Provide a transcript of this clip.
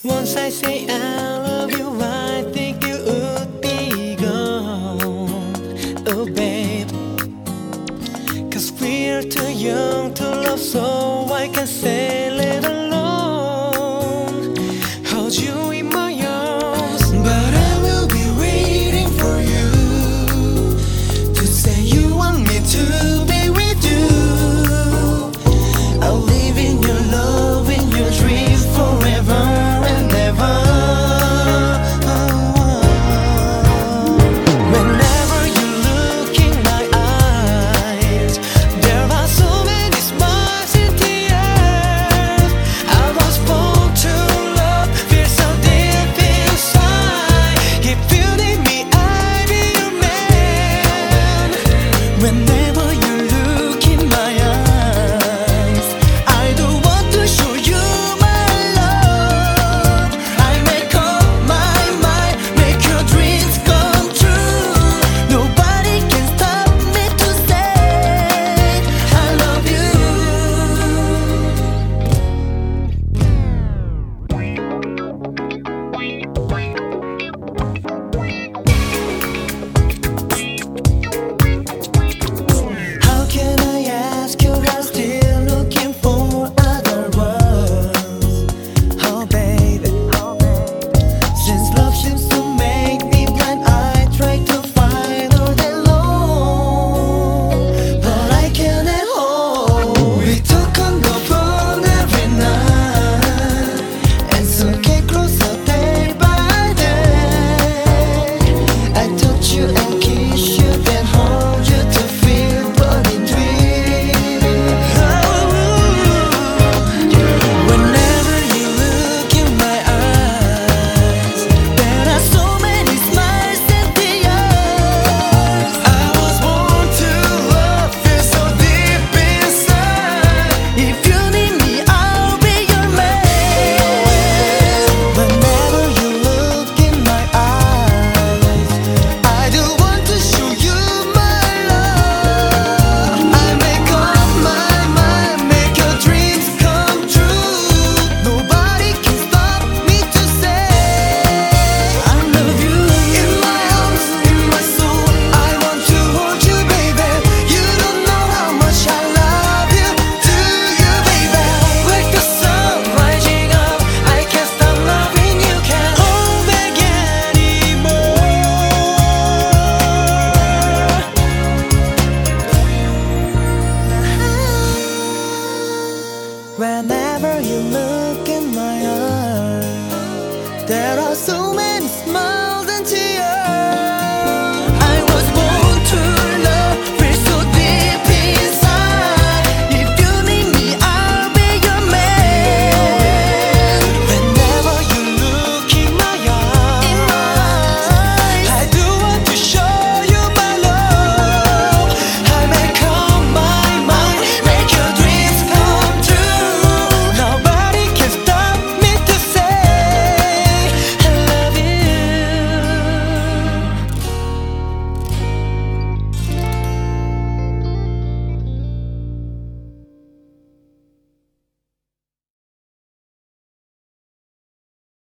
Once I say I love you, I think you would be gone. Oh babe, 'cause we're too young to love, so I can say let alone hold you in my arms. But I will be waiting for you to say you want me to be with you. I'll live in your love, in your dreams forever and ever. Whenever you look in my eyes, there are so many smiles in tears. I was born to love, feel so deep inside. If you need me, I'll be your man. Whenever you look in my eyes, I don't want to show you my love. I make up my mind, make your dreams come true. Nobody can stop me to say I love you. How can I ask you? I'm still looking for other words. Oh baby, since love seems to make me blind, I try to find all day long, but I can't at hold. We talk on the phone every night, and so get closer day by day. I touch you and kiss you, then hold you to feel burning dreams. Whenever you look in my eyes, there are so many smiles and tears. I was born to love, feel so deep inside. If you need me, I'll be your man. Whenever you look in my eyes, I do want to show you my love. I make up my mind, make your dreams come true. Nobody can stop me to say I love you. In my arms, in my soul, I want to hold you, baby. You don't know how much I love you. Do you, baby? Like the sun rising up, I can't stop loving you. Can't hold back anymore. Whenever you look in my eyes, there are so many